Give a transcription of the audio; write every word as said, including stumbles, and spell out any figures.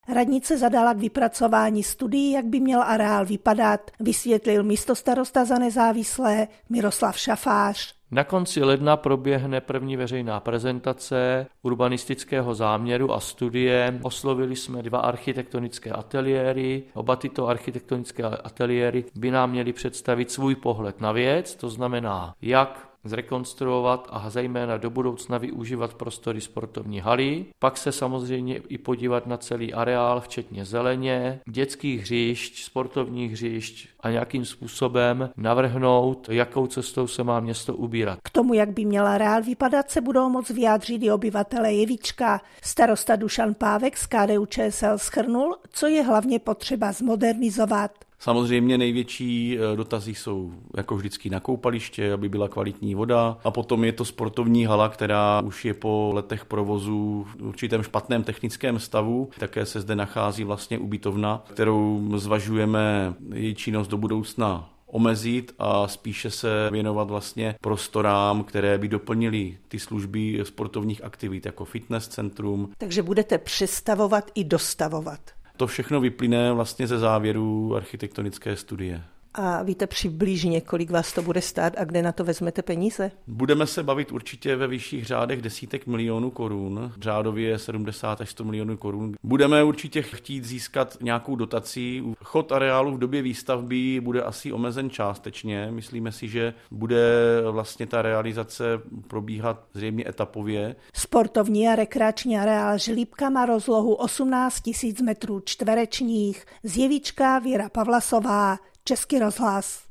Radnice zadala k vypracování studií, jak by měl areál vypadat, vysvětlil místostarosta za nezávislé Miroslav Šafář. Na konci ledna proběhne první veřejná prezentace urbanistického záměru a studie. Oslovili jsme dva architektonické ateliéry. Oba tyto architektonické ateliéry by nám měly představit svůj pohled na věc, to znamená, jak zrekonstruovat a zejména do budoucna využívat prostory sportovní haly. Pak se samozřejmě i podívat na celý areál, včetně zeleně, dětských hřišť, sportovních hřišť a nějakým způsobem navrhnout, jakou cestou se má město ubírat. K tomu, jak by měl areál vypadat, se budou moct vyjádřit i obyvatelé Jevíčka. Starosta Dušan Pávek z K D U Č S L shrnul, co je hlavně potřeba zmodernizovat. Samozřejmě největší dotazy jsou jako vždycky na koupaliště, aby byla kvalitní voda, a potom je to sportovní hala, která už je po letech provozu v určitém špatném technickém stavu. Také se zde nachází vlastně ubytovna, kterou zvažujeme její činnost do budoucna omezit a spíše se věnovat vlastně prostorám, které by doplnily ty služby sportovních aktivit, jako fitness centrum. Takže budete přestavovat i dostavovat. To všechno vyplyne vlastně ze závěru architektonické studie. A víte přibližně, kolik vás to bude stát a kde na to vezmete peníze? Budeme se bavit určitě ve vyšších řádech desítek milionů korun, řádově sedmdesát až sto milionů korun. Budeme určitě chtít získat nějakou dotaci. Chod areálu v době výstavby bude asi omezen částečně. Myslíme si, že bude vlastně ta realizace probíhat zřejmě etapově. Sportovní a rekreační areál Žlíbka má rozlohu osmnáct tisíc metrů čtverečních. Z Jevíčka Věra Pavlasová, Český rozhlas.